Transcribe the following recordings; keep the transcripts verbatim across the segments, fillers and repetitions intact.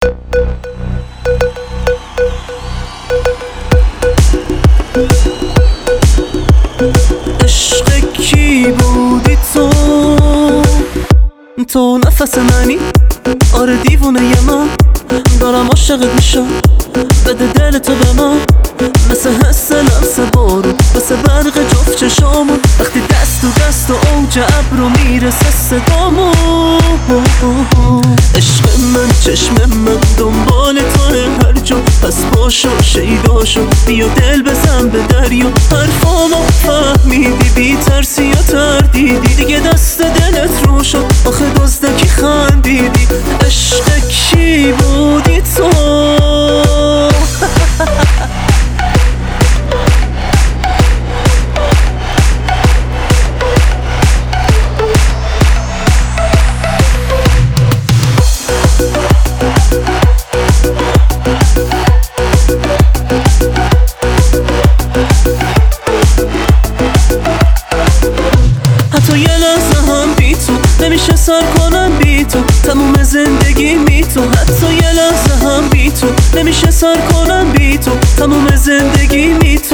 عشق کی بودی تو؟ تو نفس منی، آره دیوونه ی من، دارم عاشقت میشم، بده دل تو به من، مثل حس لمس بارون، مثل برق جفت چشامون، وقتی دست و دست و اوج ابرو میرسه صدامون. عشق من، چشم من، دنبال توه هر جا، پس باشو شیداشو، بیا دل بزن به دریا، حرفامو فهمیدی، بی ترسی یا تردیدی، دیگه دست دلت رو شد، آخه دزدکی خندیدی. عشق کی بودی تو؟ حتی یه لحظه هم بی تو نمیشه سر کنم، بی تو تموم زندگی می تو. حتی یه لحظه هم بی تو نمیشه سر کنم، بی تو تموم زندگی می تو.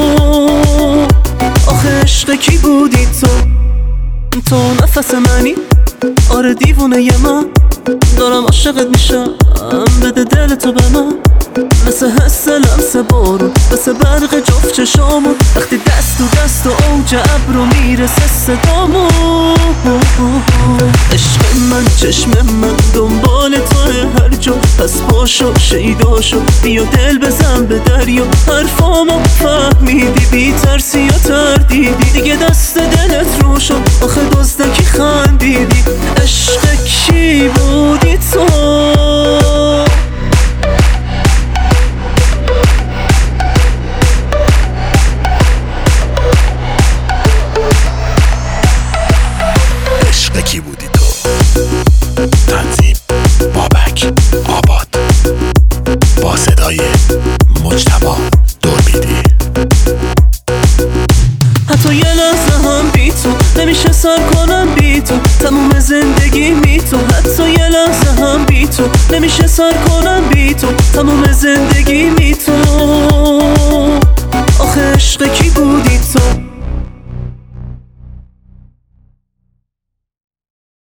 آخه عشق کی بودی تو؟ تو نفس منی، آره دیوونه ی من، دارم عاشقت میشم، بده دل تو به من، مثل حس لمس بارون، مثل برق جفت چشامون، وقتی دست و دست و اوج ابرو میرسه صدامون. عشق من، چشم من، دنبال توه هر جا، پس باشو شیداشو، بیا دل بزن به دریا، حرفامو فهمیدی، بی ترسی یا تردیدی، دیگه دست دلت رو شد، آخه دزدکی خندیدی. عشق کی بودی تو؟ کی بودی تو؟ تنظیم بابک آباد، با صدای مجتبی دوربیدی. حتی یه لحظه هم بی تو نمیشه سر کنم، بی تو تموم زندگی می تو. حتی یه لحظه هم بی تو نمیشه سر کنم، بی تو تموم زندگی می تو.